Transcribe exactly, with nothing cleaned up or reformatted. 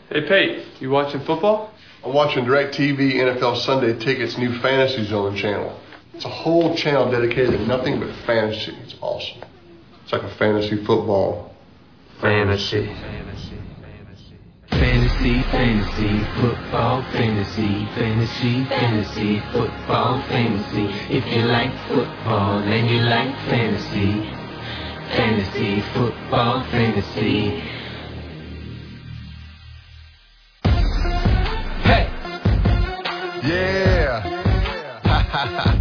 Hey, Pate, you watching football? I'm watching DirecTV N F L Sunday Ticket's new Fantasy Zone channel. It's a whole channel dedicated to nothing but fantasy. It's awesome. It's like a fantasy football. Fantasy. Fantasy, fantasy, football, fantasy, fantasy, fantasy, football, fantasy. If you like football and you like fantasy, fantasy, football, fantasy. Yeah.